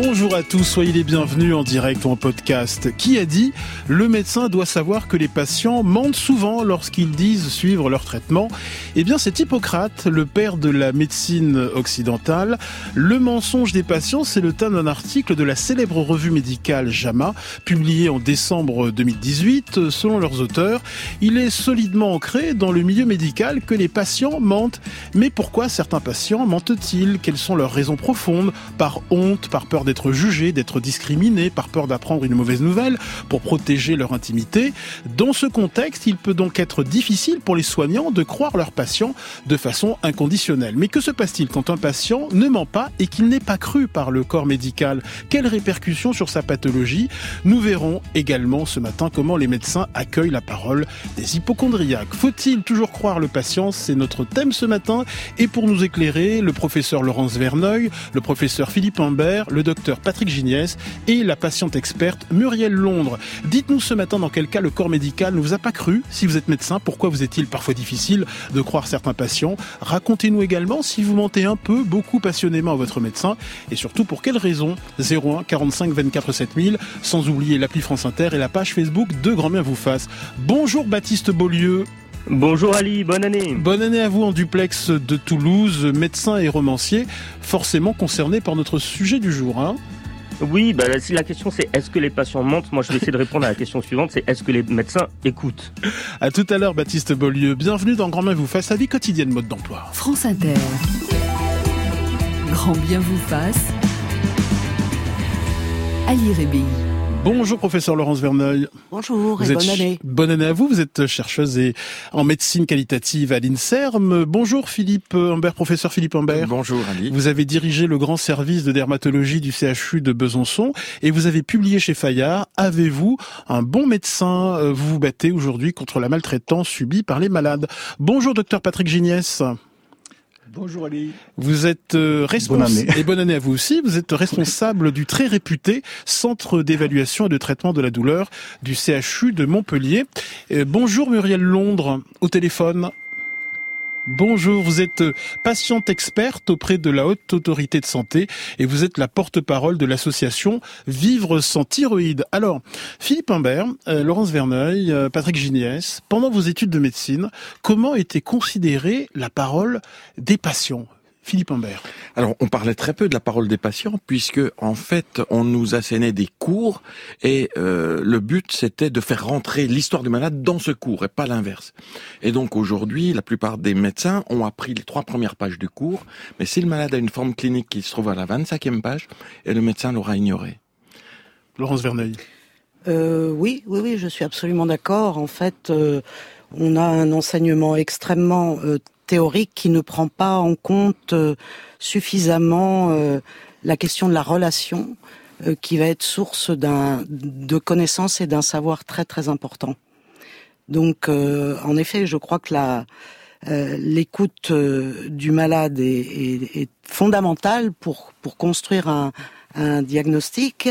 Bonjour à tous, soyez les bienvenus en direct ou en podcast. Qui a dit « Le médecin doit savoir que les patients mentent souvent lorsqu'ils disent suivre leur traitement ?» Eh bien, c'est Hippocrate, le père de la médecine occidentale. Le mensonge des patients, c'est le thème d'un article de la célèbre revue médicale JAMA, publié en décembre 2018. Selon leurs auteurs, il est solidement ancré dans le milieu médical que les patients mentent. Mais pourquoi certains patients mentent-ils ? Quelles sont leurs raisons profondes ? Par honte, par peur d'être jugés, d'être discriminés, par peur d'apprendre une mauvaise nouvelle, pour protéger leur intimité. Dans ce contexte, il peut donc être difficile pour les soignants de croire leurs patients de façon inconditionnelle. Mais que se passe-t-il quand un patient ne ment pas et qu'il n'est pas cru par le corps médical ? Quelles répercussions sur sa pathologie ? Nous verrons également ce matin comment les médecins accueillent la parole des hypocondriaques. Faut-il toujours croire le patient ? C'est notre thème ce matin. Et pour nous éclairer, le professeur Laurence Verneuil, le professeur Philippe Imbert, le docteur Patrick Giniès et la patiente experte Muriel Londres. Dites-nous ce matin dans quel cas le corps médical ne vous a pas cru. Si vous êtes médecin, pourquoi vous est-il parfois difficile de croire certains patients ? Racontez-nous également si vous mentez un peu, beaucoup passionnément à votre médecin et surtout pour quelles raisons. 01 45 24 7000, sans oublier l'appli France Inter et la page Facebook de Grand Bien vous fasse. Bonjour Baptiste Beaulieu. Bonjour Ali, bonne année. Bonne année à vous en duplex de Toulouse, médecin et romancier, forcément concerné par notre sujet du jour, hein ? Oui, si la question c'est est-ce que les patients mentent ? Moi je vais essayer de répondre à la question suivante, c'est est-ce que les médecins écoutent ? À tout à l'heure Baptiste Beaulieu, bienvenue dans Grand Bien vous fasse, la vie quotidienne mode d'emploi. France Inter, Grand Bien vous fasse, Ali Rébi. Bonjour professeur Laurence Verneuil. Bonjour et bonne année. Bonne année à vous, vous êtes chercheuse en médecine qualitative à l'INSERM. Bonjour Philippe Imbert, professeur Philippe Imbert. Bonjour Ali. Vous avez dirigé le grand service de dermatologie du CHU de Besançon et vous avez publié chez Fayard « Avez-vous un bon médecin ?» Vous vous battez aujourd'hui contre la maltraitance subie par les malades. Bonjour docteur Patrick Giniès. Bonjour Ali. Vous êtes responsable, et bonne année à vous aussi, vous êtes responsable du très réputé Centre d'évaluation et de traitement de la douleur du CHU de Montpellier. Bonjour Muriel Londres, au téléphone. Bonjour, vous êtes patiente experte auprès de la Haute Autorité de Santé et vous êtes la porte-parole de l'association Vivre sans thyroïde. Alors, Philippe Imbert, Laurence Verneuil, Patrick Giniès, pendant vos études de médecine, comment était considérée la parole des patients ? Philippe Imbert. Alors, on parlait très peu de la parole des patients puisque, en fait, on nous assénait des cours et le but, c'était de faire rentrer l'histoire du malade dans ce cours et pas l'inverse. Et donc, aujourd'hui, la plupart des médecins ont appris les 3 premières pages du cours, mais si le malade a une forme clinique qui se trouve à la 25e page, et le médecin l'aura ignoré. Laurence Verneuil. Oui, je suis absolument d'accord. En fait, on a un enseignement extrêmement théorique qui ne prend pas en compte suffisamment la question de la relation qui va être source de connaissances et d'un savoir très très important. Donc, en effet, je crois que l'écoute du malade est fondamentale pour construire un diagnostic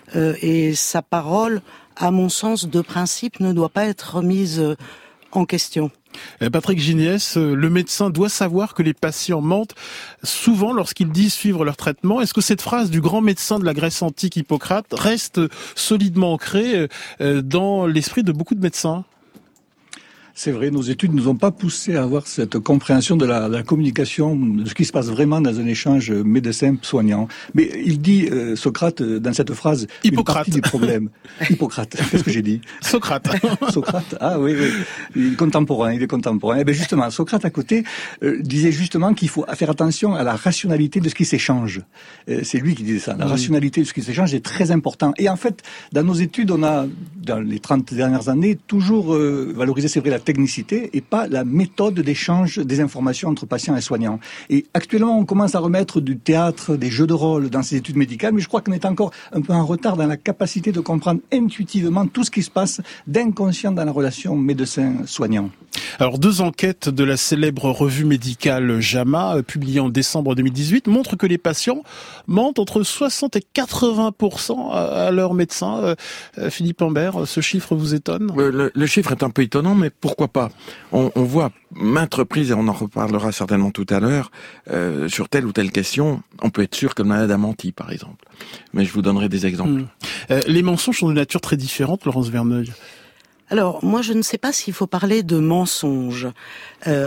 et sa parole, à mon sens, de principe, ne doit pas être remise en question. Patrick Giniès, le médecin doit savoir que les patients mentent souvent lorsqu'ils disent suivre leur traitement. Est-ce que cette phrase du grand médecin de la Grèce antique Hippocrate reste solidement ancrée dans l'esprit de beaucoup de médecins ? C'est vrai, nos études ne nous ont pas poussé à avoir cette compréhension de la communication, de ce qui se passe vraiment dans un échange médecin-soignant. Mais il dit, Socrate, dans cette phrase, Hippocrate. Une partie du problème. Hippocrate, qu'est-ce que j'ai dit ? Socrate. Socrate, ah oui. Il est contemporain. Et bien justement, Socrate à côté disait justement qu'il faut faire attention à la rationalité de ce qui s'échange. C'est lui qui disait ça. La rationalité de ce qui s'échange est très important. Et en fait, dans nos études, on a, dans les 30 dernières années, toujours valorisé, c'est vrai, la technicité et pas la méthode d'échange des informations entre patients et soignants. Et actuellement, on commence à remettre du théâtre, des jeux de rôle dans ces études médicales, mais je crois qu'on est encore un peu en retard dans la capacité de comprendre intuitivement tout ce qui se passe d'inconscient dans la relation médecin-soignant. Alors, 2 enquêtes de la célèbre revue médicale JAMA, publiées en décembre 2018, montrent que les patients mentent entre 60 et 80% à leur médecin. Philippe Imbert, ce chiffre vous étonne ? Le chiffre est un peu étonnant, mais pour pourquoi pas? On voit maintes reprises, et on en reparlera certainement tout à l'heure, sur telle ou telle question, on peut être sûr que le malade a menti, par exemple. Mais je vous donnerai des exemples. Les mensonges sont de nature très différente, Laurence Verneuil. Alors, moi, je ne sais pas s'il faut parler de mensonge. D'omission ?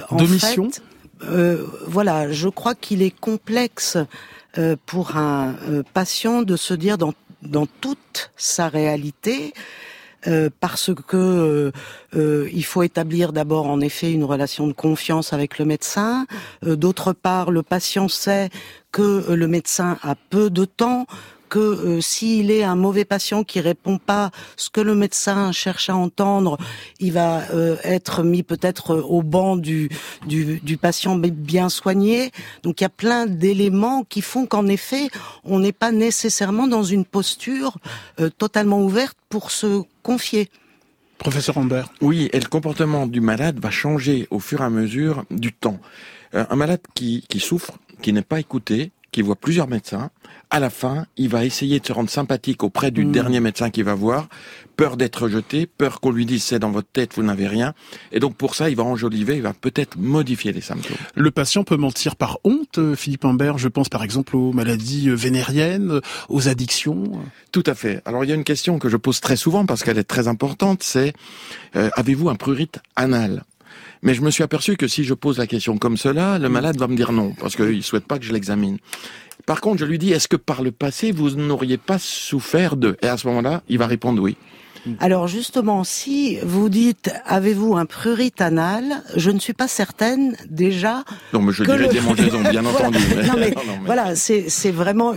Voilà, je crois qu'il est complexe pour un patient de se dire dans toute sa réalité, parce que il faut établir d'abord en effet une relation de confiance avec le médecin. D'autre part, le patient sait que le médecin a peu de temps, que s'il est un mauvais patient qui répond pas ce que le médecin cherche à entendre, il va être mis peut-être au banc du patient bien soigné. Donc il y a plein d'éléments qui font qu'en effet, on n'est pas nécessairement dans une posture totalement ouverte pour se confier. Professeur Ambert. Oui, et le comportement du malade va changer au fur et à mesure du temps. Un malade qui souffre, qui n'est pas écouté, qui voit plusieurs médecins, à la fin, il va essayer de se rendre sympathique auprès du dernier médecin qu'il va voir, peur d'être rejeté, peur qu'on lui dise c'est dans votre tête, vous n'avez rien. Et donc pour ça, il va enjoliver, il va peut-être modifier les symptômes. Le patient peut mentir par honte, Philippe Imbert, je pense par exemple aux maladies vénériennes, aux addictions. Tout à fait. Alors il y a une question que je pose très souvent parce qu'elle est très importante, c'est avez-vous un prurite anal ? Mais je me suis aperçu que si je pose la question comme cela, le malade va me dire non, parce qu'il souhaite pas que je l'examine. Par contre, je lui dis, est-ce que par le passé, vous n'auriez pas souffert de... Et à ce moment-là, il va répondre oui. Alors justement, si vous dites avez-vous un prurite anal, je ne suis pas certaine déjà. Non, mais je dirais démangeaison, bien entendu. Voilà, c'est vraiment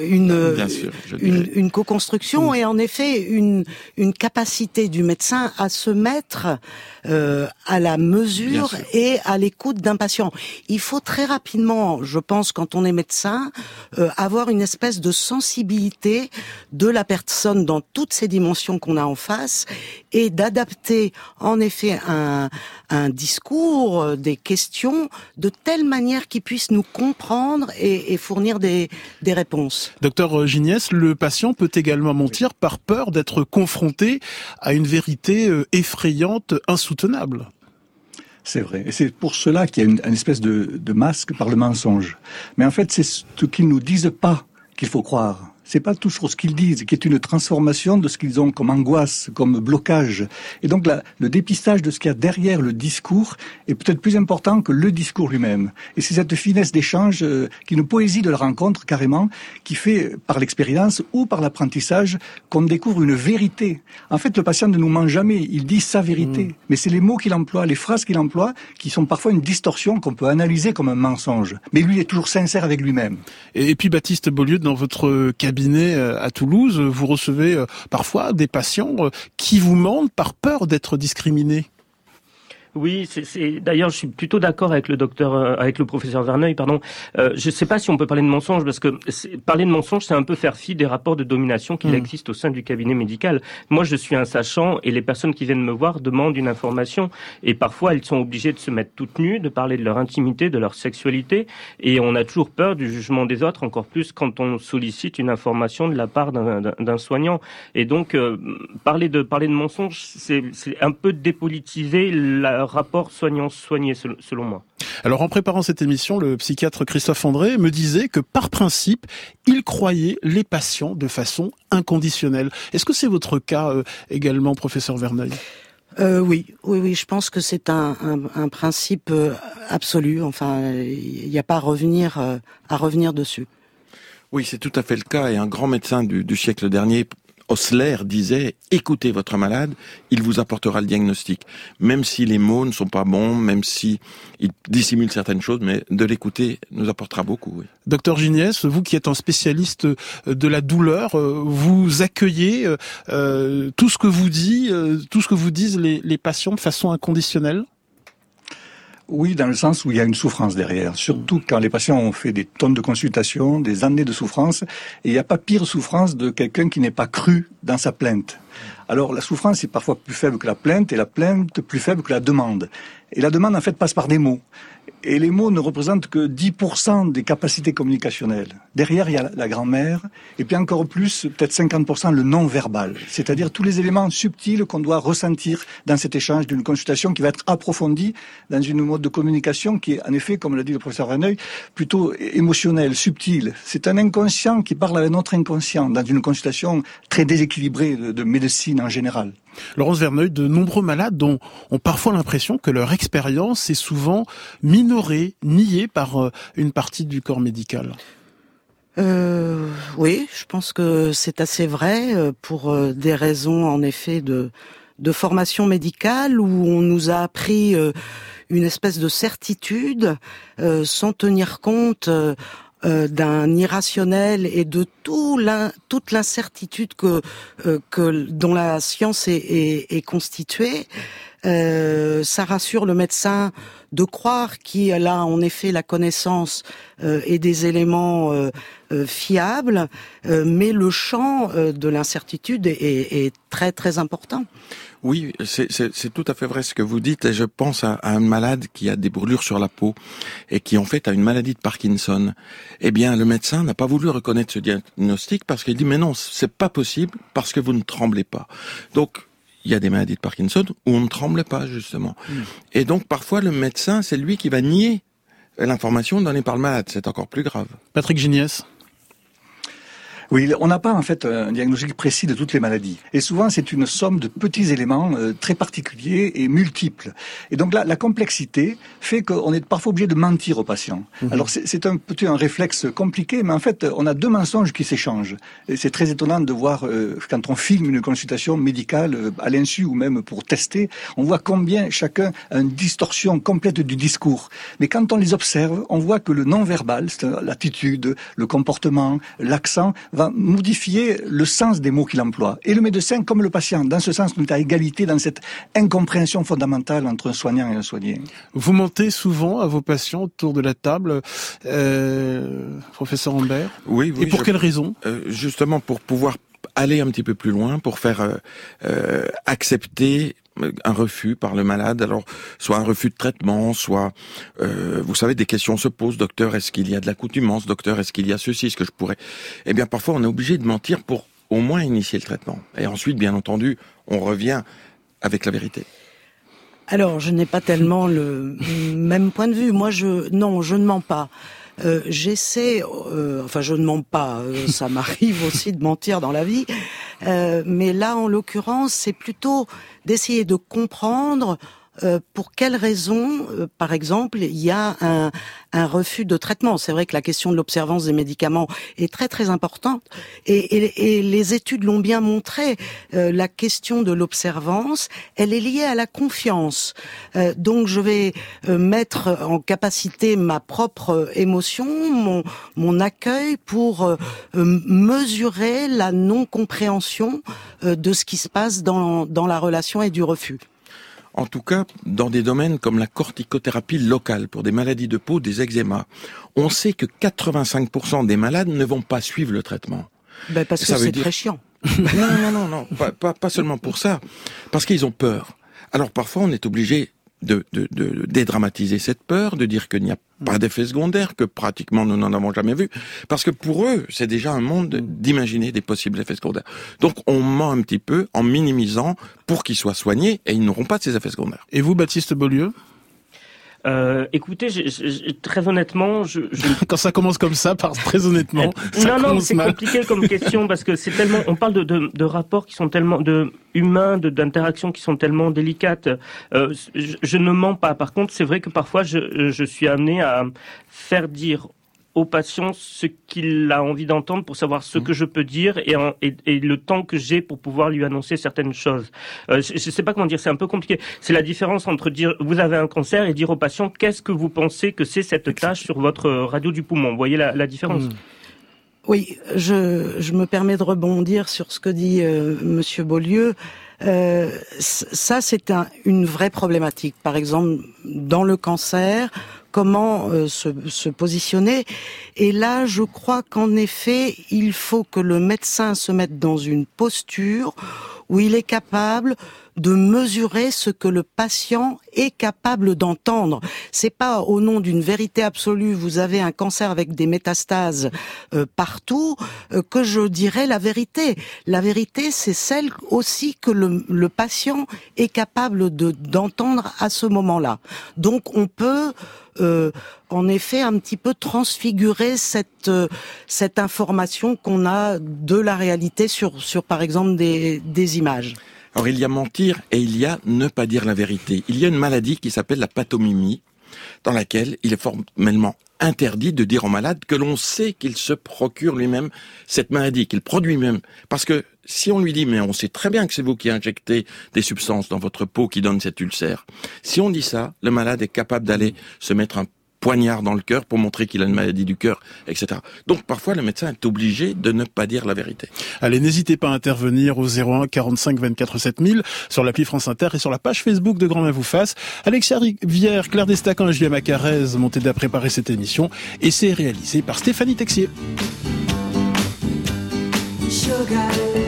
une co-construction et en effet une capacité du médecin à se mettre à la mesure et à l'écoute d'un patient. Il faut très rapidement, je pense, quand on est médecin, avoir une espèce de sensibilité de la personne dans toutes ces dimensions qu'on a en face et d'adapter en effet un discours, des questions de telle manière qu'ils puissent nous comprendre et fournir des réponses. Docteur Giniès, le patient peut également mentir par peur d'être confronté à une vérité effrayante, insoutenable. C'est vrai. Et c'est pour cela qu'il y a une espèce de masque par le mensonge. Mais en fait, c'est ce qu'ils nous disent pas qu'il faut croire. C'est pas toujours ce qu'ils disent, qui est une transformation de ce qu'ils ont comme angoisse, comme blocage. Et donc le dépistage de ce qu'il y a derrière le discours est peut-être plus important que le discours lui-même. Et c'est cette finesse d'échange, qui est une poésie de la rencontre carrément, qui fait par l'expérience ou par l'apprentissage qu'on découvre une vérité. En fait, le patient ne nous ment jamais, il dit sa vérité. Mais c'est les mots qu'il emploie, les phrases qu'il emploie, qui sont parfois une distorsion qu'on peut analyser comme un mensonge. Mais lui est toujours sincère avec lui-même. Et puis Baptiste Beaulieu, dans votre cabinet à Toulouse, vous recevez parfois des patients qui vous mentent par peur d'être discriminés. Oui, d'ailleurs, je suis plutôt d'accord avec avec le professeur Verneuil, pardon. Je sais pas si on peut parler de mensonge, parce que parler de mensonge, c'est un peu faire fi des rapports de domination qu'il existe au sein du cabinet médical. Moi, je suis un sachant, et les personnes qui viennent me voir demandent une information, et parfois, elles sont obligées de se mettre toutes nues, de parler de leur intimité, de leur sexualité, et on a toujours peur du jugement des autres, encore plus quand on sollicite une information de la part d'un soignant. Et donc, parler de mensonge, c'est un peu dépolitiser rapport soignant-soigné, selon moi. Alors, en préparant cette émission, le psychiatre Christophe André me disait que, par principe, il croyait les patients de façon inconditionnelle. Est-ce que c'est votre cas également, professeur Verneuil ? Oui, je pense que c'est un principe absolu. Enfin, il n'y a pas à revenir dessus. Oui, c'est tout à fait le cas. Et un grand médecin du siècle dernier, Osler, disait « Écoutez votre malade, il vous apportera le diagnostic. » Même si les mots ne sont pas bons, même si il dissimule certaines choses, mais de l'écouter nous apportera beaucoup. Oui. Docteur Giniès, vous qui êtes un spécialiste de la douleur, vous accueillez tout ce que vous disent les patients de façon inconditionnelle ? Oui, dans le sens où il y a une souffrance derrière. Surtout quand les patients ont fait des tonnes de consultations, des années de souffrance. Et il n'y a pas pire souffrance de quelqu'un qui n'est pas cru dans sa plainte. Alors la souffrance est parfois plus faible que la plainte et la plainte plus faible que la demande. Et la demande en fait passe par des mots. Et les mots ne représentent que 10% des capacités communicationnelles. Derrière, il y a la grammaire, et puis encore plus, peut-être 50% le non-verbal. C'est-à-dire tous les éléments subtils qu'on doit ressentir dans cet échange d'une consultation qui va être approfondie dans une mode de communication qui est, en effet, comme l'a dit le professeur Verneuil, plutôt émotionnel, subtil. C'est un inconscient qui parle avec notre inconscient dans une consultation très déséquilibrée de médecine en général. Laurence Verneuil, de nombreux malades ont parfois l'impression que leur expérience est souvent minorée, niée par une partie du corps médical. Oui, je pense que c'est assez vrai pour des raisons en effet de formation médicale où on nous a appris une espèce de certitude sans tenir compte d'un irrationnel et de toute l'incertitude dont la science est constituée. Ça rassure le médecin de croire qu'il a en effet la connaissance et des éléments fiables, mais le champ de l'incertitude est très très important. Oui, c'est tout à fait vrai ce que vous dites, et je pense à un malade qui a des brûlures sur la peau et qui en fait a une maladie de Parkinson. Eh bien, le médecin n'a pas voulu reconnaître ce diagnostic parce qu'il dit mais non, c'est pas possible parce que vous ne tremblez pas. Donc il y a des maladies de Parkinson où on ne tremble pas justement. Et donc parfois le médecin, c'est lui qui va nier l'information donnée par le malade, c'est encore plus grave. Patrick Giniès. Oui, on n'a pas en fait un diagnostic précis de toutes les maladies. Et souvent, c'est une somme de petits éléments très particuliers et multiples. Et donc là, la complexité fait qu'on est parfois obligé de mentir aux patients. Alors c'est un réflexe compliqué, mais en fait, on a deux mensonges qui s'échangent. Et c'est très étonnant de voir quand on filme une consultation médicale à l'insu ou même pour tester, on voit combien chacun a une distorsion complète du discours. Mais quand on les observe, on voit que le non-verbal, c'est l'attitude, le comportement, l'accent, va modifier le sens des mots qu'il emploie. Et le médecin, comme le patient, dans ce sens, on est à égalité dans cette incompréhension fondamentale entre un soignant et un soigné. Vous mentez souvent à vos patients autour de la table, professeur Ambert. Oui. Et pour quelle raison ? Justement pour pouvoir aller un petit peu plus loin, pour faire accepter un refus par le malade, alors soit un refus de traitement, soit vous savez, des questions se posent, docteur, est-ce qu'il y a de l'accoutumance, docteur, est-ce qu'il y a ceci, est-ce que je pourrais... Eh bien parfois on est obligé de mentir pour au moins initier le traitement. Et ensuite, bien entendu, on revient avec la vérité. Alors, je n'ai pas tellement le même point de vue. Moi, je ne mens pas. J'essaie, je ne mens pas, ça m'arrive aussi de mentir dans la vie, mais là, en l'occurrence, c'est plutôt d'essayer de comprendre pour quelles raisons, par exemple, il y a un refus de traitement. C'est vrai que la question de l'observance des médicaments est très très importante et les études l'ont bien montré. La question de l'observance, elle est liée à la confiance. Donc je vais mettre en capacité ma propre émotion, mon accueil pour mesurer la non-compréhension de ce qui se passe dans la relation et du refus. En tout cas, dans des domaines comme la corticothérapie locale pour des maladies de peau, des eczémas, on sait que 85% des malades ne vont pas suivre le traitement. Parce que c'est très chiant. Non, pas seulement pour ça, parce qu'ils ont peur. Alors parfois, on est obligé de dédramatiser cette peur, de dire qu'il n'y a pas d'effet secondaire, que pratiquement nous n'en avons jamais vu, parce que pour eux, c'est déjà un monde d'imaginer des possibles effets secondaires. Donc on ment un petit peu en minimisant pour qu'ils soient soignés et ils n'auront pas de ces effets secondaires. Et vous, Baptiste Beaulieu ? Écoutez, très honnêtement, quand ça commence comme ça, très honnêtement, c'est compliqué comme question parce que c'est tellement, on parle de rapports qui sont tellement humains, d'interactions qui sont tellement délicates. Je ne mens pas. Par contre, c'est vrai que parfois je suis amené à faire dire au patient ce qu'il a envie d'entendre pour savoir ce que je peux dire et le temps que j'ai pour pouvoir lui annoncer certaines choses. Je sais pas comment dire, c'est un peu compliqué. C'est la différence entre dire vous avez un cancer et dire au patient qu'est-ce que vous pensez que c'est cette tâche sur votre radio du poumon. Vous voyez la différence? Oui, je me permets de rebondir sur ce que dit Monsieur Beaulieu. Ça, c'est une vraie problématique. Par exemple, dans le cancer, comment se positionner. Et là, je crois qu'en effet, il faut que le médecin se mette dans une posture où il est capable de mesurer ce que le patient est capable d'entendre. C'est pas au nom d'une vérité absolue, vous avez un cancer avec des métastases partout, que je dirais la vérité. La vérité, c'est celle aussi que le patient est capable d'entendre à ce moment-là. Donc on peut en effet un petit peu transfigurer cette information qu'on a de la réalité sur par exemple des images. Alors il y a mentir et il y a ne pas dire la vérité. Il y a une maladie qui s'appelle la pathomimie, dans laquelle il est formellement interdit de dire au malade que l'on sait qu'il se procure lui-même cette maladie, qu'il produit lui-même. Parce que si on lui dit, mais on sait très bien que c'est vous qui injectez des substances dans votre peau qui donnent cet ulcère. Si on dit ça, le malade est capable d'aller se mettre un poignard dans le cœur pour montrer qu'il a une maladie du cœur, etc. Donc parfois le médecin est obligé de ne pas dire la vérité. Allez, n'hésitez pas à intervenir au 01 45 24 7000 sur l'appli France Inter et sur la page Facebook de Grand Main vous fasse. Alexia Rivière, Claire Destacan et Julien Macarez m'ont aidé à préparer cette émission et c'est réalisé par Stéphanie Texier. Sugar.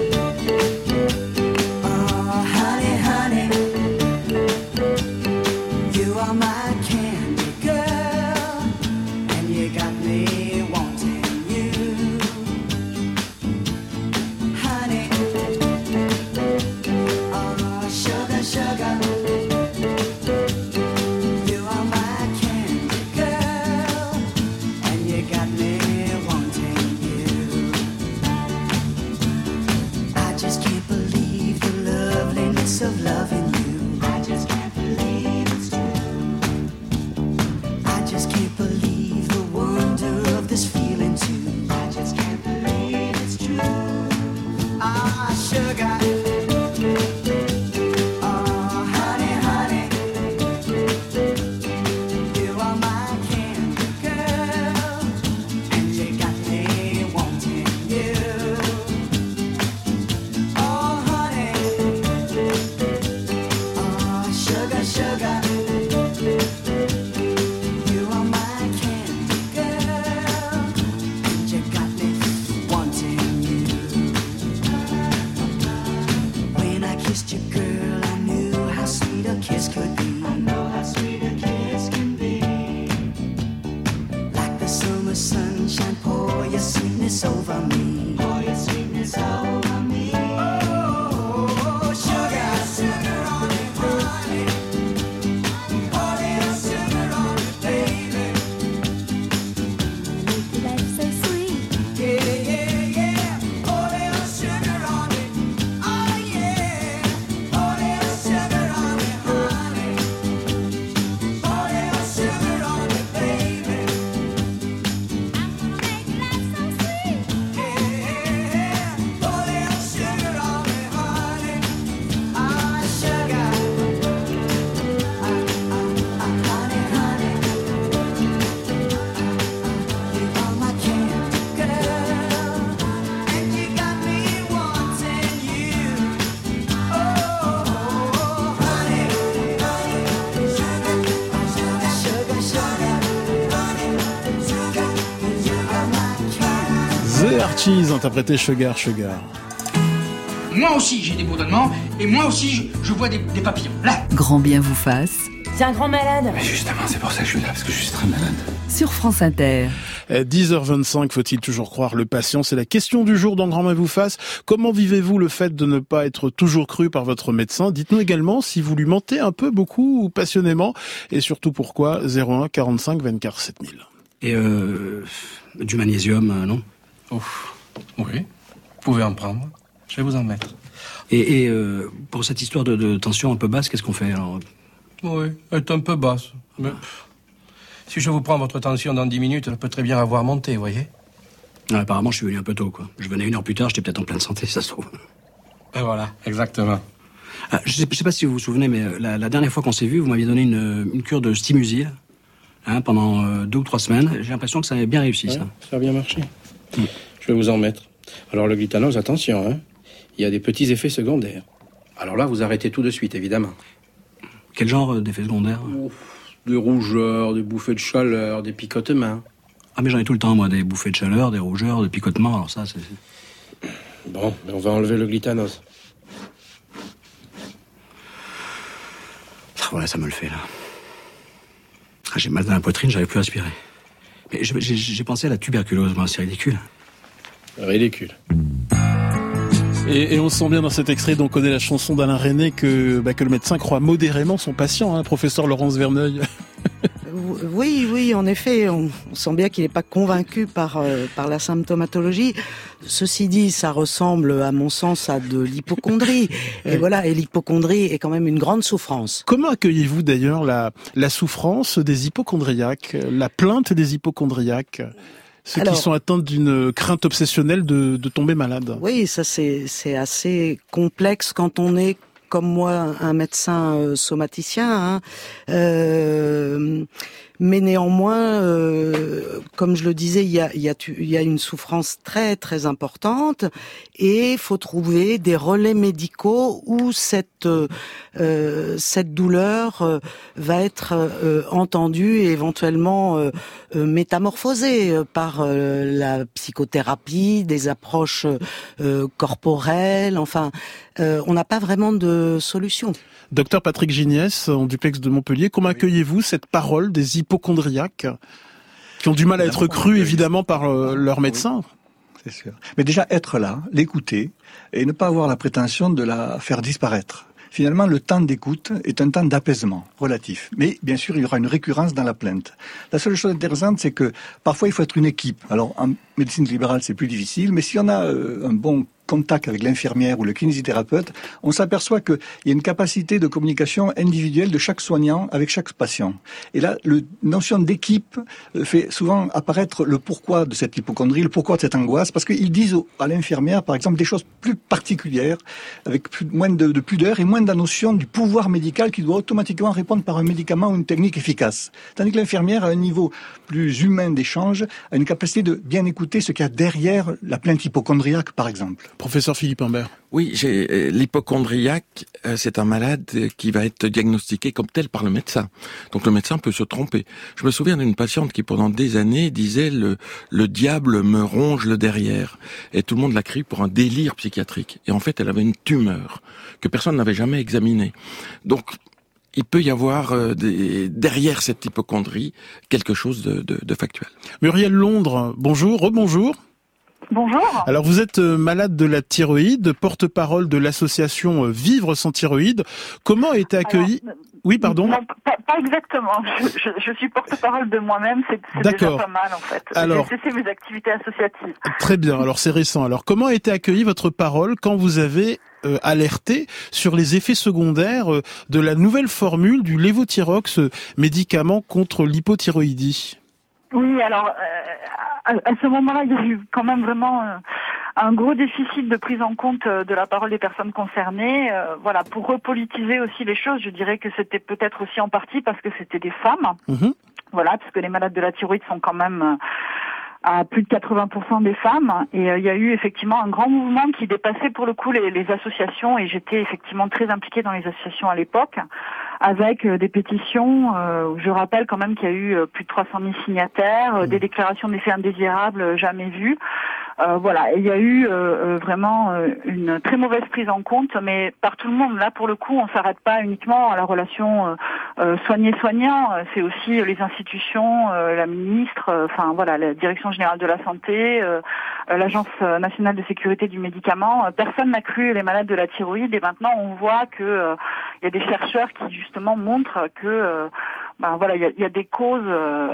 Of loving you, I just can't believe it's true. I just can't believe the wonder of this feeling too. I just can't believe it's true. Ah, sugar. Oh, honey, honey, you are my candy girl, and you got me wanting you. Sugar, you are my candy girl, and you got me wanting you. When I kissed you, girl, I knew how sweet a kiss could be. I know how sweet a kiss can be. Like the summer sunshine, pour your sweetness over me. Pour your sweetness over me. Oh, sugar, sugar on me, honey. The Archies interprété Sugar Sugar. Moi aussi j'ai des bourdonnements et moi aussi je vois des papillons. Là. Grand bien vous fasse. C'est un grand malade. Mais justement, c'est pour ça que je suis là, parce que je suis très malade. Sur France Inter. 10h25, faut-il toujours croire le patient? C'est la question du jour dans Grand Main vous fasse. Comment vivez-vous le fait de ne pas être toujours cru par votre médecin? Dites-nous également si vous lui mentez un peu, beaucoup ou passionnément. Et surtout pourquoi? 01 45 24 7000. Et du magnésium, non? Ouf. Oui, vous pouvez en prendre. Je vais vous en mettre. Et pour cette histoire de tension un peu basse, qu'est-ce qu'on fait alors? Oui, elle est un peu basse. Mais si je vous prends votre tension dans 10 minutes, elle peut très bien avoir monté, vous voyez? Ah, apparemment, je suis venu un peu tôt, quoi. Je venais 1 heure plus tard, j'étais peut-être en pleine santé, si ça se trouve. Et voilà, exactement. Ah, je sais pas si vous vous souvenez, mais la dernière fois qu'on s'est vu, vous m'aviez donné une cure de Stimusil, pendant 2 ou 3 semaines. J'ai l'impression que ça avait bien réussi, ouais, ça. Ça a bien marché. Je vais vous en mettre. Alors, le glutanose, attention, il y a des petits effets secondaires. Alors là, vous arrêtez tout de suite, évidemment. Quel genre d'effet secondaire? Des rougeurs, des bouffées de chaleur, des picotements. Ah, mais j'en ai tout le temps, moi, des bouffées de chaleur, des rougeurs, des picotements, alors ça, c'est... Bon, mais on va enlever le glitanos. Ouais, ça me le fait, là. Ah, j'ai mal dans la poitrine, j'arrive plus à respirer. Mais j'ai pensé à la tuberculose, moi, c'est ridicule. Ridicule. Et on sent bien dans cet extrait dont on connaît la chanson d'Alain Resnais que le médecin croit modérément son patient, professeur Laurence Verneuil. Oui, en effet, on sent bien qu'il n'est pas convaincu par la symptomatologie. Ceci dit, ça ressemble, à mon sens, à de l'hypocondrie. Et voilà, et l'hypocondrie est quand même une grande souffrance. Comment accueillez-vous d'ailleurs la souffrance des hypocondriaques, la plainte des hypocondriaques, ceux qui sont atteints d'une crainte obsessionnelle de tomber malade? Oui, ça c'est assez complexe quand on est comme moi, un médecin somaticien, mais néanmoins, comme je le disais, il y a une souffrance très très importante, et il faut trouver des relais médicaux où cette douleur va être entendue et éventuellement métamorphosée par la psychothérapie, des approches corporelles. Enfin, on n'a pas vraiment de solution. Docteur Patrick Giniès, en duplex de Montpellier, comment accueillez-vous cette parole des hypocondriaques qui ont du mal à être crus, évidemment, par leur médecin? C'est sûr. Mais déjà, être là, l'écouter, et ne pas avoir la prétention de la faire disparaître. Finalement, le temps d'écoute est un temps d'apaisement relatif. Mais bien sûr, il y aura une récurrence dans la plainte. La seule chose intéressante, c'est que parfois, il faut être une équipe. Alors, en médecine libérale, c'est plus difficile, mais si on a un bon contact avec l'infirmière ou le kinésithérapeute, on s'aperçoit qu'il y a une capacité de communication individuelle de chaque soignant avec chaque patient. Et là, la notion d'équipe fait souvent apparaître le pourquoi de cette hypocondrie, le pourquoi de cette angoisse, parce qu'ils disent à l'infirmière, par exemple, des choses plus particulières, avec moins de pudeur et moins de la notion du pouvoir médical qui doit automatiquement répondre par un médicament ou une technique efficace. Tandis que l'infirmière, à un niveau plus humain d'échange, a une capacité de bien écouter ce qu'il y a derrière la plainte hypocondriaque, par exemple. Professeur Philippe Imbert. Oui, l'hypocondriaque, c'est un malade qui va être diagnostiqué comme tel par le médecin. Donc le médecin peut se tromper. Je me souviens d'une patiente qui pendant des années disait le diable me ronge le derrière. Et tout le monde l'a cru pour un délire psychiatrique. Et en fait, elle avait une tumeur que personne n'avait jamais examinée. Donc, il peut y avoir derrière cette hypocondrie quelque chose de factuel. Muriel Londres, bonjour, rebonjour. Bonjour. Alors vous êtes malade de la thyroïde, porte-parole de l'association Vivre sans thyroïde. Comment a été accueilli? Oui, pardon. Non, pas exactement. Je suis porte-parole de moi-même, c'est déjà pas mal en fait. Alors, j'ai cessé mes activités associatives. Très bien, alors c'est récent. Alors comment a été accueillie votre parole quand vous avez alerté sur les effets secondaires de la nouvelle formule du lévothyrox, médicament contre l'hypothyroïdie? Oui, alors à ce moment-là, il y a eu quand même vraiment un gros déficit de prise en compte de la parole des personnes concernées. Voilà, pour repolitiser aussi les choses, je dirais que c'était peut-être aussi en partie parce que c'était des femmes. Voilà, puisque les malades de la thyroïde sont quand même à plus de 80% des femmes, et il y a eu effectivement un grand mouvement qui dépassait pour le coup les associations, et j'étais effectivement très impliquée dans les associations à l'époque, avec des pétitions, je rappelle quand même qu'il y a eu plus de 300 000 signataires, des déclarations d'effets indésirables jamais vues. Voilà, et il y a eu vraiment une très mauvaise prise en compte, mais par tout le monde. Là, pour le coup, on s'arrête pas uniquement à la relation soigné-soignant, c'est aussi les institutions, la ministre, enfin voilà, la Direction générale de la santé, l'Agence nationale de sécurité du médicament. Personne n'a cru les malades de la thyroïde, et maintenant on voit que il y a des chercheurs qui justement montrent que voilà, il y a des causes,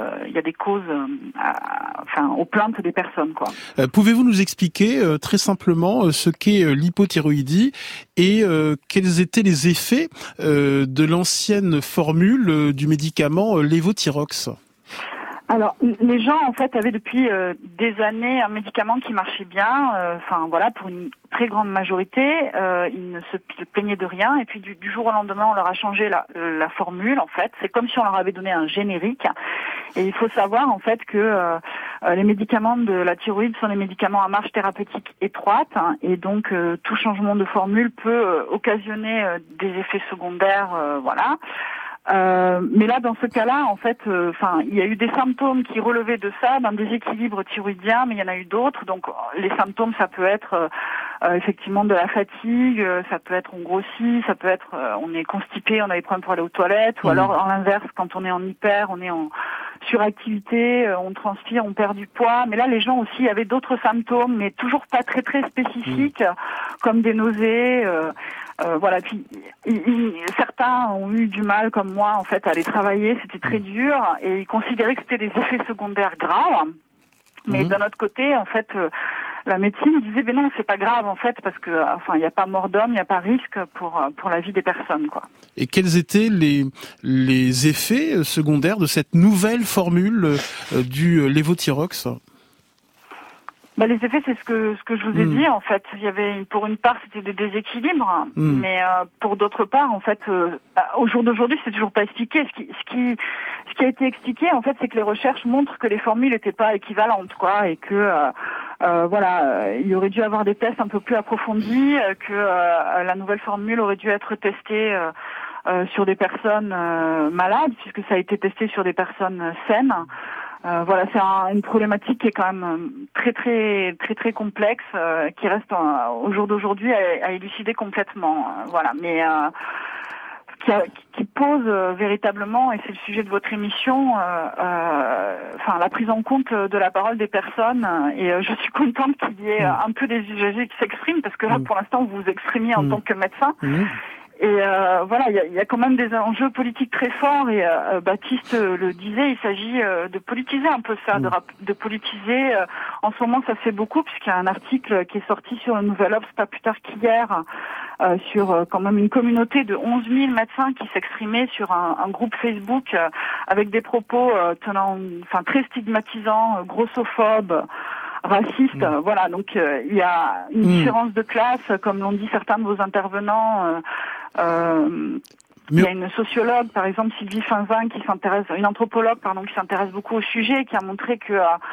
enfin, aux plaintes des personnes, quoi. Pouvez-vous nous expliquer très simplement ce qu'est l'hypothyroïdie et quels étaient les effets de l'ancienne formule du médicament lévothyrox? Alors, les gens, en fait, avaient depuis des années un médicament qui marchait bien, enfin voilà, pour une très grande majorité, ils ne se plaignaient de rien, et puis du jour au lendemain, on leur a changé la formule, en fait. C'est comme si on leur avait donné un générique, et il faut savoir, en fait, que les médicaments de la thyroïde sont des médicaments à marge thérapeutique étroite, hein, et donc tout changement de formule peut occasionner des effets secondaires, voilà. Mais là, dans ce cas-là, en fait, il y a eu des symptômes qui relevaient de ça, d'un déséquilibre thyroïdien, mais il y en a eu d'autres. Donc, les symptômes, ça peut être effectivement de la fatigue, ça peut être on grossit, ça peut être on est constipé, on a des problèmes pour aller aux toilettes, ou alors, en l'inverse, quand on est en hyper, on est en suractivité, on transpire, on perd du poids. Mais là, les gens aussi avaient d'autres symptômes, mais toujours pas très très spécifiques, comme des nausées. Voilà. Puis certains ont eu du mal, comme moi, en fait, à aller travailler. C'était très dur, et ils considéraient que c'était des effets secondaires graves. Mais d'un autre côté, en fait, la médecine disait, mais non, c'est pas grave, en fait, parce que, il n'y a pas mort d'homme, il n'y a pas risque pour la vie des personnes, quoi. Et quels étaient les effets secondaires de cette nouvelle formule du lévothyrox ? Les effets, c'est ce que je vous ai dit, en fait. Il y avait, pour une part, c'était des déséquilibres, mais pour d'autre part, en fait, au jour d'aujourd'hui, c'est toujours pas expliqué. Ce qui a été expliqué, en fait, c'est que les recherches montrent que les formules n'étaient pas équivalentes, quoi, et que il y aurait dû avoir des tests un peu plus approfondis, que la nouvelle formule aurait dû être testée sur des personnes malades, puisque ça a été testé sur des personnes saines. C'est une problématique qui est quand même très très très très complexe, qui reste au jour d'aujourd'hui à élucider complètement. Mais qui pose véritablement, et c'est le sujet de votre émission, la prise en compte de la parole des personnes. Et je suis contente qu'il y ait un peu des usagers qui s'expriment, parce que là, pour l'instant, vous vous exprimez en tant que médecin. Et il y a quand même des enjeux politiques très forts, et Baptiste le disait, il s'agit de politiser un peu ça, de politiser. En ce moment, ça se fait beaucoup, puisqu'il y a un article qui est sorti sur le Nouvel Obs pas plus tard qu'hier, sur quand même une communauté de 11 000 médecins qui s'exprimaient sur un groupe Facebook avec des propos très stigmatisants, grossophobes, raciste. Donc il y a une différence de classe, comme l'ont dit certains de vos intervenants. Il y a une sociologue, par exemple Sylvie Finzin, une anthropologue, qui s'intéresse beaucoup au sujet, qui a montré que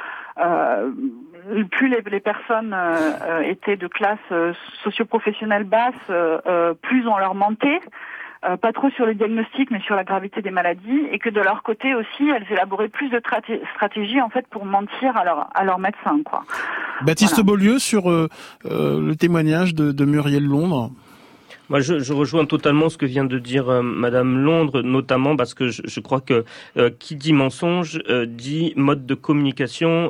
plus les personnes étaient de classe socio-professionnelle basse, plus on leur mentait. Pas trop sur les diagnostics, mais sur la gravité des maladies, et que de leur côté aussi, elles élaboraient plus de stratégies, en fait, pour mentir à leurs médecins, quoi. Baptiste Beaulieu, sur le témoignage de Muriel Londres. Moi, je rejoins totalement ce que vient de dire Madame Londres, notamment parce que je crois que qui dit mensonge dit mode de communication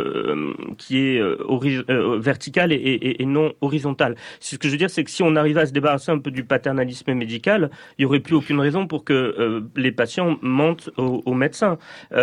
qui est vertical et non horizontal. Ce que je veux dire, c'est que si on arrivait à se débarrasser un peu du paternalisme médical, il n'y aurait plus aucune raison pour que les patients mentent aux médecins.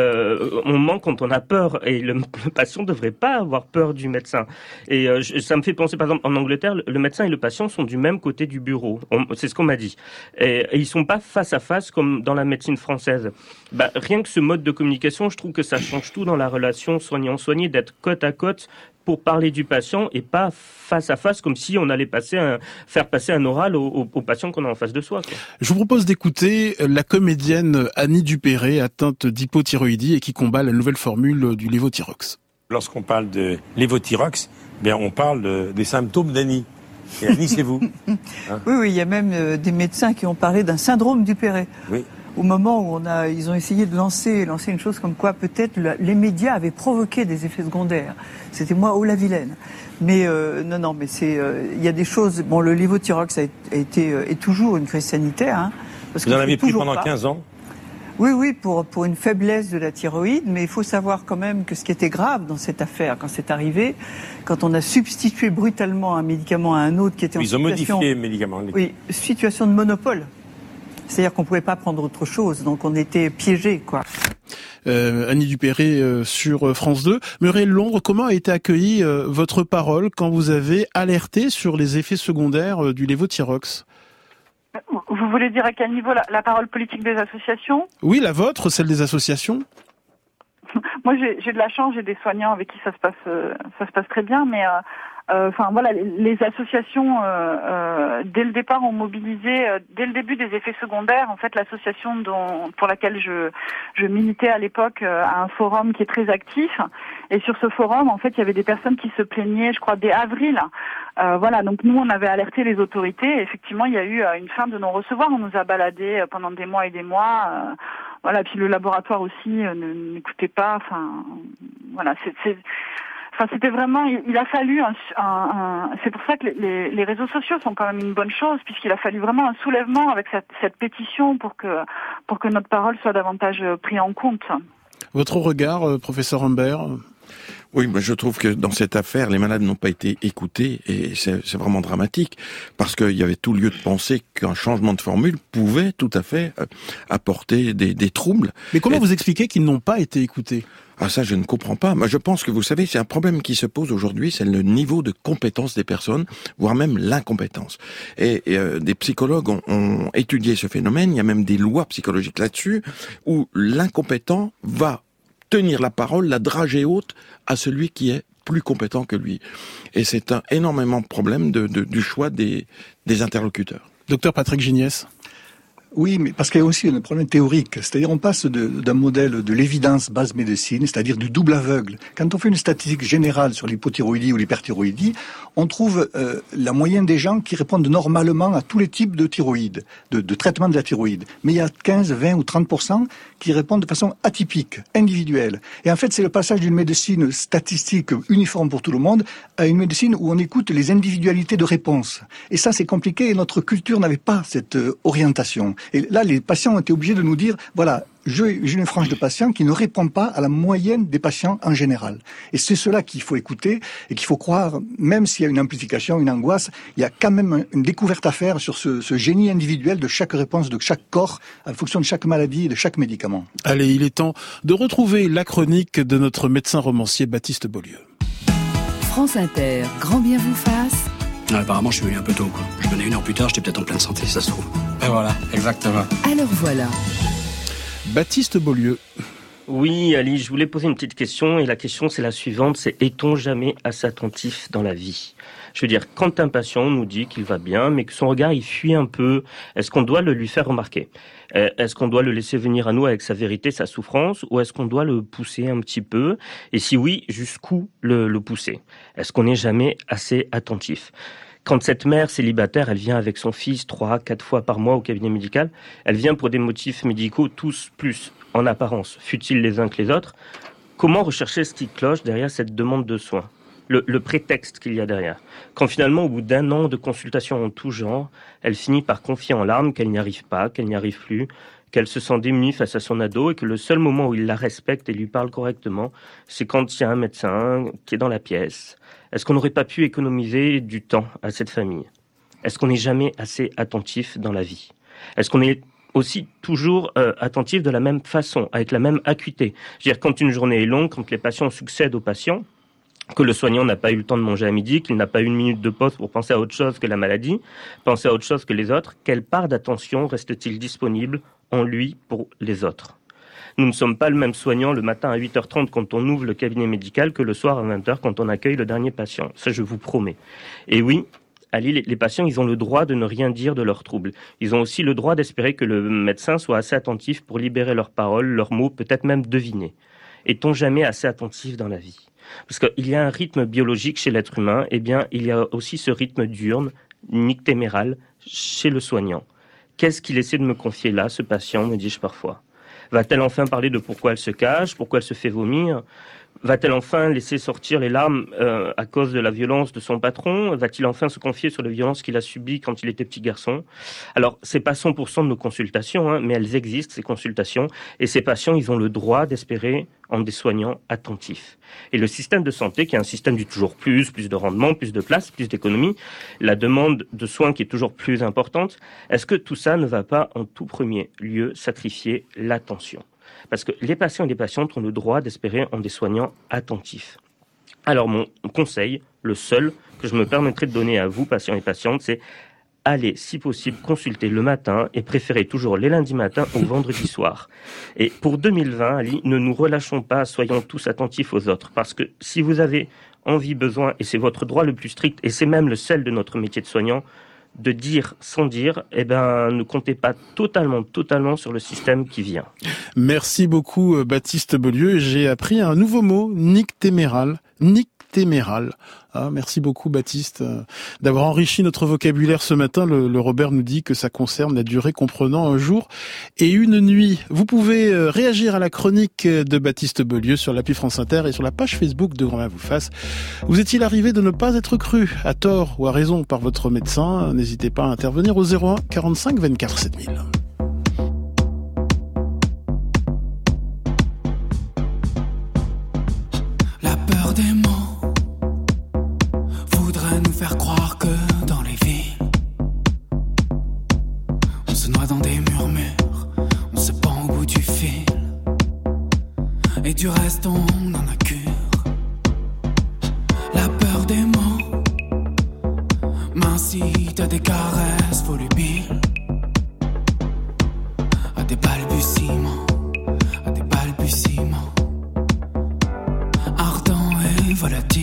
On ment quand on a peur, et le patient ne devrait pas avoir peur du médecin. Et ça me fait penser, par exemple, en Angleterre, le médecin et le patient sont du même côté du bureau. C'est ce qu'on m'a dit. Et ils sont pas face à face comme dans la médecine française. Rien que ce mode de communication, je trouve que ça change tout dans la relation soignant-soigné, d'être côte à côte pour parler du patient et pas face à face comme si on allait faire passer un oral au patient qu'on a en face de soi, quoi. Je vous propose d'écouter la comédienne Annie Dupéré, atteinte d'hypothyroïdie et qui combat la nouvelle formule du lévothyrox. Lorsqu'on parle de lévothyrox, on parle des symptômes d'Annie. Et Annie, c'est vous. Oui, il y a même des médecins qui ont parlé d'un syndrome Dupéré. Oui. Au moment où ils ont essayé de lancer une chose comme quoi peut-être les médias avaient provoqué des effets secondaires. C'était moi ou la vilaine. Mais non, mais il y a des choses. Bon, le lévothyrox est toujours une crise sanitaire. Parce vous en avez pris pendant 15 ans. Oui, pour une faiblesse de la thyroïde, mais il faut savoir quand même que ce qui était grave dans cette affaire, quand c'est arrivé, quand on a substitué brutalement un médicament à un autre qui était en situation... Ils ont modifié le médicament. Oui, situation de monopole. C'est-à-dire qu'on ne pouvait pas prendre autre chose, donc on était piégés, quoi. Annie Dupéré sur France 2. Muriel Londres, comment a été accueillie votre parole quand vous avez alerté sur les effets secondaires du lévothyrox ? Vous voulez dire à quel niveau la parole politique des associations ? Oui, la vôtre, celle des associations. Moi, j'ai de la chance, j'ai des soignants avec qui ça se passe très bien, mais voilà, les associations dès le départ ont mobilisé dès le début des effets secondaires. En fait, l'association pour laquelle je militais à l'époque a un forum qui est très actif. Et sur ce forum, en fait, il y avait des personnes qui se plaignaient, je crois, dès avril. Voilà, donc nous, on avait alerté les autorités. Et effectivement, il y a eu une fin de non-recevoir. On nous a baladés pendant des mois et des mois. Voilà, puis le laboratoire aussi n'écoutait pas. Enfin, voilà, c'était vraiment, il a fallu c'est pour ça que les réseaux sociaux sont quand même une bonne chose, puisqu'il a fallu vraiment un soulèvement avec cette pétition pour que notre parole soit davantage prise en compte. Votre regard, professeur Humbert? Oui, mais je trouve que dans cette affaire, les malades n'ont pas été écoutés et c'est vraiment dramatique parce qu'il y avait tout lieu de penser qu'un changement de formule pouvait tout à fait apporter des troubles. Mais comment vous expliquez qu'ils n'ont pas été écoutés? Ah, ça, je ne comprends pas. Moi, je pense que vous savez, c'est un problème qui se pose aujourd'hui, c'est le niveau de compétence des personnes, voire même l'incompétence. Et des psychologues ont étudié ce phénomène. Il y a même des lois psychologiques là-dessus où l'incompétent va tenir la parole, la dragée haute à celui qui est plus compétent que lui. Et c'est un énormément problème du choix des interlocuteurs. Docteur Patrick Giniès. Oui, mais parce qu'il y a aussi un problème théorique. C'est-à-dire, on passe d'un modèle de l'évidence base médecine, c'est-à-dire du double aveugle. Quand on fait une statistique générale sur l'hypothyroïdie ou l'hyperthyroïdie, on trouve la moyenne des gens qui répondent normalement à tous les types de thyroïde, de traitement de la thyroïde. Mais il y a 15, 20 ou 30% qui répondent de façon atypique, individuelle. Et en fait, c'est le passage d'une médecine statistique uniforme pour tout le monde à une médecine où on écoute les individualités de réponse. Et ça, c'est compliqué et notre culture n'avait pas cette orientation. Et là, les patients ont été obligés de nous dire, voilà, j'ai une frange de patients qui ne répond pas à la moyenne des patients en général. Et c'est cela qu'il faut écouter et qu'il faut croire, même s'il y a une amplification, une angoisse, il y a quand même une découverte à faire sur ce génie individuel de chaque réponse, de chaque corps, en fonction de chaque maladie et de chaque médicament. Allez, il est temps de retrouver la chronique de notre médecin romancier Baptiste Beaulieu. France Inter, grand bien vous fasse. Apparemment, je suis venu un peu tôt, quoi. Je venais 1 heure plus tard, j'étais peut-être en pleine santé, si ça se trouve. Et voilà, exactement. Alors voilà. Baptiste Beaulieu. Oui, Ali, je voulais poser une petite question, et la question c'est la suivante, c'est est-on jamais assez attentif dans la vie ? Je veux dire, quand un patient nous dit qu'il va bien, mais que son regard il fuit un peu, est-ce qu'on doit le lui faire remarquer ? Est-ce qu'on doit le laisser venir à nous avec sa vérité, sa souffrance, ou est-ce qu'on doit le pousser un petit peu ? Et si oui, jusqu'où le pousser ? Est-ce qu'on n'est jamais assez attentif ? Quand cette mère célibataire, elle vient avec son fils 3-4 fois par mois au cabinet médical, elle vient pour des motifs médicaux tous plus, en apparence, futiles les uns que les autres. Comment rechercher ce qui cloche derrière cette demande de soins ? Le prétexte qu'il y a derrière. Quand finalement, au bout d'1 an de consultation en tout genre, elle finit par confier en larmes qu'elle n'y arrive pas, qu'elle n'y arrive plus, qu'elle se sent démunie face à son ado et que le seul moment où il la respecte et lui parle correctement, c'est quand il y a un médecin qui est dans la pièce. Est-ce qu'on n'aurait pas pu économiser du temps à cette famille ? Est-ce qu'on n'est jamais assez attentif dans la vie ? Est-ce qu'on est aussi toujours attentif de la même façon, avec la même acuité ? Je veux dire, quand une journée est longue, quand les patients succèdent aux patients, que le soignant n'a pas eu le temps de manger à midi, qu'il n'a pas eu 1 minute de pause pour penser à autre chose que la maladie, penser à autre chose que les autres, quelle part d'attention reste-t-il disponible en lui pour les autres ? Nous ne sommes pas le même soignant le matin à 8h30 quand on ouvre le cabinet médical que le soir à 20h quand on accueille le dernier patient. Ça, je vous promets. Et oui, Ali, les patients, ils ont le droit de ne rien dire de leurs troubles. Ils ont aussi le droit d'espérer que le médecin soit assez attentif pour libérer leurs paroles, leurs mots, peut-être même deviner. Est-on jamais assez attentif dans la vie ? Parce qu'il y a un rythme biologique chez l'être humain, eh bien, il y a aussi ce rythme diurne, nictéméral, chez le soignant. Qu'est-ce qu'il essaie de me confier là, ce patient, me dis-je parfois ? Va-t-elle enfin parler de pourquoi elle se cache, pourquoi elle se fait vomir ? Va-t-elle enfin laisser sortir les larmes à cause de la violence de son patron ? Va-t-il enfin se confier sur les violences qu'il a subies quand il était petit garçon ? Alors, c'est pas 100% de nos consultations, mais elles existent, ces consultations. Et ces patients, ils ont le droit d'espérer en des soignants attentifs. Et le système de santé, qui est un système du toujours plus de rendement, plus de place, plus d'économie, la demande de soins qui est toujours plus importante, est-ce que tout ça ne va pas en tout premier lieu sacrifier l'attention ? Parce que les patients et les patientes ont le droit d'espérer en des soignants attentifs. Alors mon conseil, le seul que je me permettrai de donner à vous, patients et patientes, c'est allez, si possible, consulter le matin et préférez toujours les lundis matins au vendredi soir. Et pour 2020, Ali, ne nous relâchons pas, soyons tous attentifs aux autres. Parce que si vous avez envie, besoin, et c'est votre droit le plus strict, et c'est même le sel de notre métier de soignant, de dire sans dire, ne comptez pas totalement sur le système qui vient. Merci beaucoup Baptiste Beaulieu. J'ai appris un nouveau mot, nictéméral. Merci beaucoup Baptiste d'avoir enrichi notre vocabulaire ce matin. Le Robert nous dit que ça concerne la durée comprenant un jour et une nuit. Vous pouvez réagir à la chronique de Baptiste Beaulieu sur l'appli France Inter et sur la page Facebook de Grand Bien vous fasse. Vous est-il arrivé de ne pas être cru, à tort ou à raison, par votre médecin? N'hésitez pas à intervenir au 01 45 24 7000. La peur des mots voudrait nous faire croire que dans les villes, on se noie dans des murmures, on se pend au bout du fil, et du reste on en a cure. La peur des mots m'incite à des caresses volubiles, à des balbutiements, ardents et volatiles.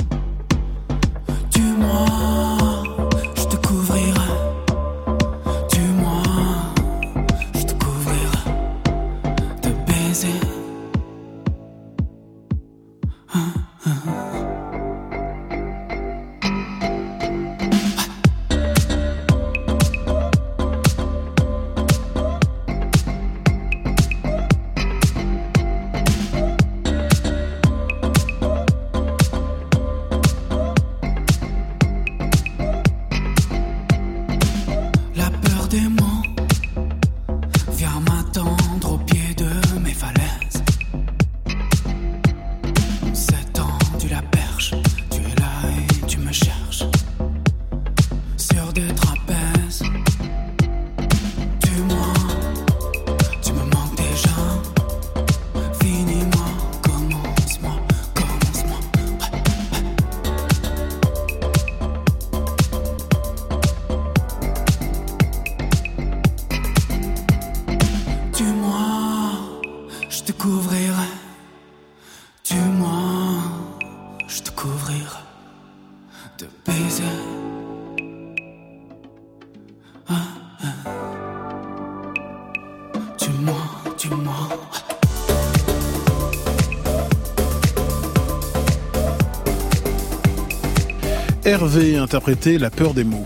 Hervé interprété La peur des mots.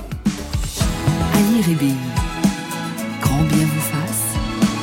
Ali Rébéi, Grand Bien vous fasse,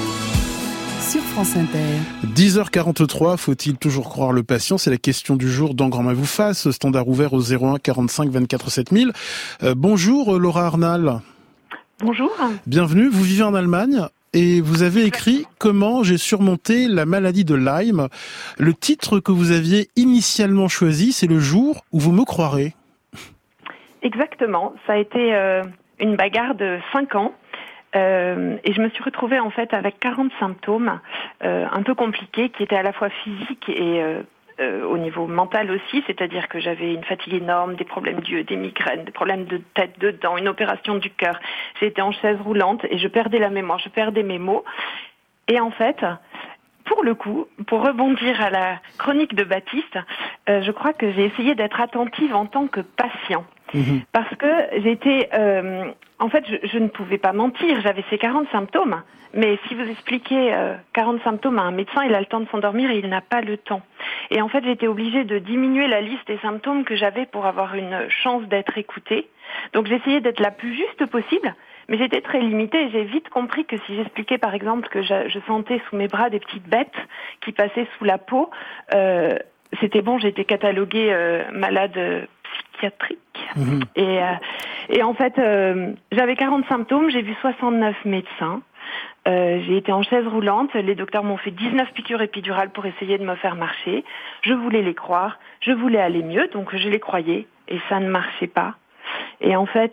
sur France Inter. 10h43, faut-il toujours croire le patient? C'est la question du jour dans Grand Bien vous fasse, standard ouvert au 01 45 24 7000. Bonjour Laura Arnal. Bonjour. Bienvenue, vous vivez en Allemagne et vous avez écrit « Comment j'ai surmonté la maladie de Lyme ». Le titre que vous aviez initialement choisi, c'est « Le jour où vous me croirez ». Exactement, ça a été une bagarre de 5 ans et je me suis retrouvée en fait avec 40 symptômes un peu compliqués qui étaient à la fois physiques et au niveau mental aussi, c'est-à-dire que j'avais une fatigue énorme, des problèmes d'yeux, des migraines, des problèmes de tête, de dents, une opération du cœur. J'étais en chaise roulante et je perdais la mémoire, je perdais mes mots. Et en fait, pour le coup, pour rebondir à la chronique de Baptiste, je crois que j'ai essayé d'être attentive en tant que patient. Parce que j'étais... en fait, je ne pouvais pas mentir, j'avais ces 40 symptômes. Mais si vous expliquez 40 symptômes à un médecin, il a le temps de s'endormir et il n'a pas le temps. Et en fait, j'étais obligée de diminuer la liste des symptômes que j'avais pour avoir une chance d'être écoutée. Donc j'essayais d'être la plus juste possible, mais j'étais très limitée et j'ai vite compris que si j'expliquais par exemple que je sentais sous mes bras des petites bêtes qui passaient sous la peau, c'était bon, j'étais cataloguée malade psychiatrique. Et en fait, j'avais 40 symptômes, j'ai vu 69 médecins. J'ai été en chaise roulante, les docteurs m'ont fait 19 piqûres épidurales pour essayer de me faire marcher. Je voulais les croire, je voulais aller mieux, donc je les croyais, et ça ne marchait pas. Et en fait,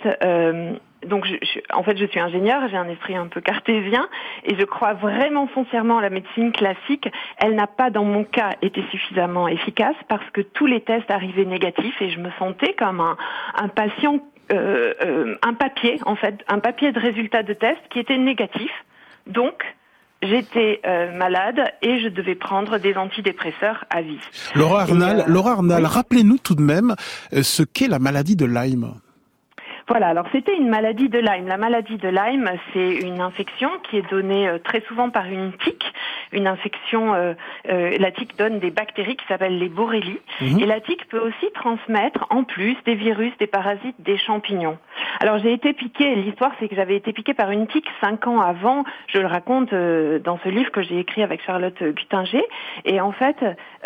je suis ingénieure, j'ai un esprit un peu cartésien, et je crois vraiment foncièrement à la médecine classique. Elle n'a pas, dans mon cas, été suffisamment efficace parce que tous les tests arrivaient négatifs et je me sentais comme un patient un papier de résultat de test qui était négatif. Donc, j'étais malade et je devais prendre des antidépresseurs à vie. Laura Arnal, rappelez-nous tout de même ce qu'est la maladie de Lyme. Voilà, alors c'était une maladie de Lyme. La maladie de Lyme, c'est une infection qui est donnée très souvent par une tique. Une infection, la tique donne des bactéries qui s'appellent les borrélies. Et la tique peut aussi transmettre, en plus, des virus, des parasites, des champignons. Alors j'ai été piquée, l'histoire c'est que j'avais été piquée par une tique 5 ans avant, je le raconte dans ce livre que j'ai écrit avec Charlotte Guttinger. Et en fait,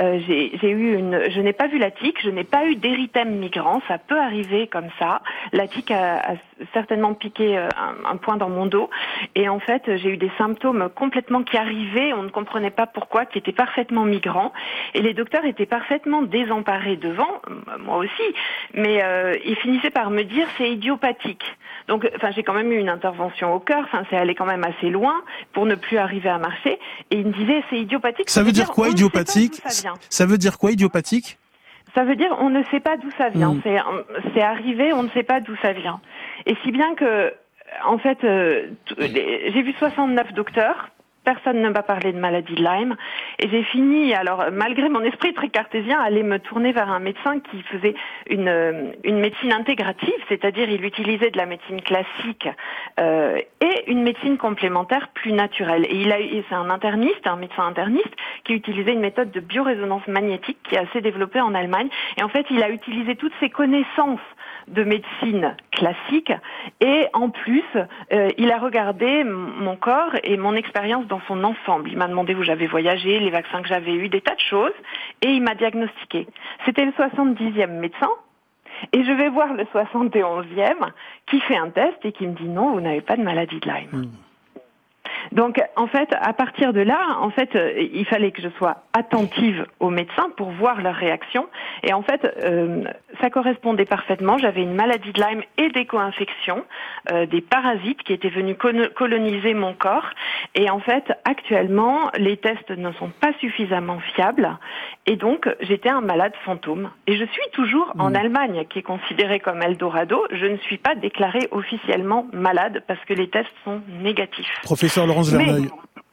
je n'ai pas vu la tique, je n'ai pas eu d'érythème migrant, ça peut arriver comme ça. La tique a certainement piqué un point dans mon dos. Et en fait, j'ai eu des symptômes complètement qui arrivaient, on ne comprenait pas pourquoi, qui étaient parfaitement migrants. Et les docteurs étaient parfaitement désemparés devant, moi aussi, mais ils finissaient par me dire c'est idiopathique. Donc, j'ai quand même eu une intervention au cœur, c'est allé quand même assez loin pour ne plus arriver à marcher. Et ils me disaient c'est idiopathique. Ça veut dire quoi idiopathique ? Ça veut dire quoi idiopathique ? Ça veut dire on ne sait pas d'où ça vient. C'est arrivé, on ne sait pas d'où ça vient. Et si bien que, en fait, j'ai vu 69 docteurs. Personne ne m'a parlé de maladie de Lyme. Et j'ai fini, alors malgré mon esprit très cartésien, à aller me tourner vers un médecin qui faisait une médecine intégrative, c'est-à-dire il utilisait de la médecine classique et une médecine complémentaire plus naturelle. Et c'est un médecin interniste, qui utilisait une méthode de biorésonance magnétique qui est assez développée en Allemagne. Et en fait, il a utilisé toutes ses connaissances de médecine classique et en plus il a regardé mon corps et mon expérience dans son ensemble. Il m'a demandé où j'avais voyagé, les vaccins que j'avais eus, des tas de choses et il m'a diagnostiqué. C'était le 70e médecin et je vais voir le 71e qui fait un test et qui me dit non, vous n'avez pas de maladie de Lyme. Donc, en fait, à partir de là, il fallait que je sois attentive aux médecins pour voir leur réaction. Et en fait, ça correspondait parfaitement. J'avais une maladie de Lyme et des co-infections, des parasites qui étaient venus coloniser mon corps. Et en fait, actuellement, les tests ne sont pas suffisamment fiables. Et donc, j'étais un malade fantôme. Et je suis toujours en Allemagne, qui est considérée comme Eldorado. Je ne suis pas déclarée officiellement malade parce que les tests sont négatifs. Professeur Laurence Verneuil.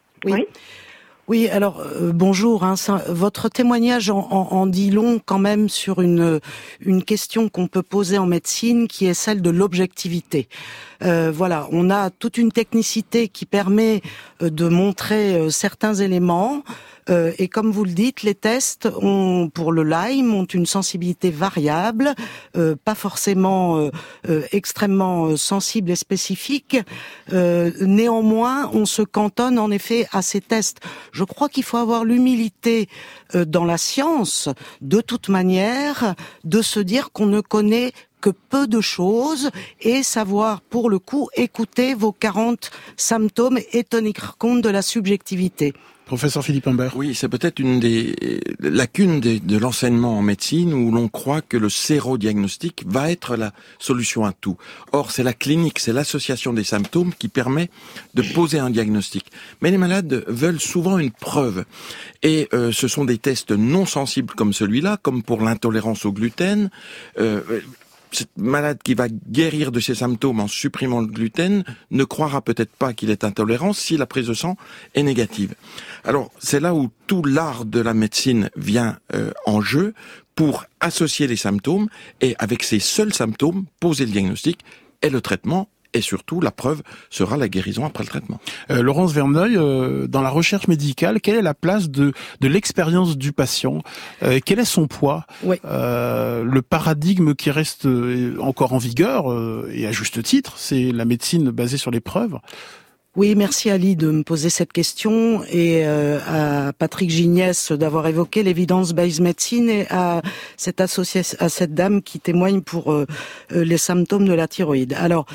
Oui, alors bonjour. Votre témoignage en dit long quand même sur une question qu'on peut poser en médecine, qui est celle de l'objectivité. Voilà, on a toute une technicité qui permet de montrer certains éléments. Et comme vous le dites, les tests pour le Lyme ont une sensibilité variable, pas forcément extrêmement sensible et spécifique. Néanmoins, on se cantonne en effet à ces tests. Je crois qu'il faut avoir l'humilité dans la science, de toute manière, de se dire qu'on ne connaît que peu de choses et savoir, pour le coup, écouter vos 40 symptômes et tenir compte de la subjectivité. Professeur Philippe Imbert. Oui, c'est peut-être une des lacunes de l'enseignement en médecine où l'on croit que le sérodiagnostic va être la solution à tout. Or, c'est la clinique, c'est l'association des symptômes qui permet de poser un diagnostic. Mais les malades veulent souvent une preuve. Et ce sont des tests non sensibles comme celui-là, comme pour l'intolérance au gluten. Cette malade qui va guérir de ses symptômes en supprimant le gluten ne croira peut-être pas qu'il est intolérant si la prise de sang est négative. Alors, c'est là où tout l'art de la médecine vient en jeu pour associer les symptômes et, avec ces seuls symptômes, poser le diagnostic et le traitement. Et surtout, la preuve sera la guérison après le traitement. Laurence Verneuil, dans la recherche médicale, quelle est la place de l'expérience du patient ? Quel est son poids ? Le paradigme qui reste encore en vigueur, et à juste titre, c'est la médecine basée sur les preuves. Oui, merci Ali de me poser cette question et à Patrick Gignès d'avoir évoqué l'evidence-based medicine et à cette dame qui témoigne pour les symptômes de la thyroïde. Alors,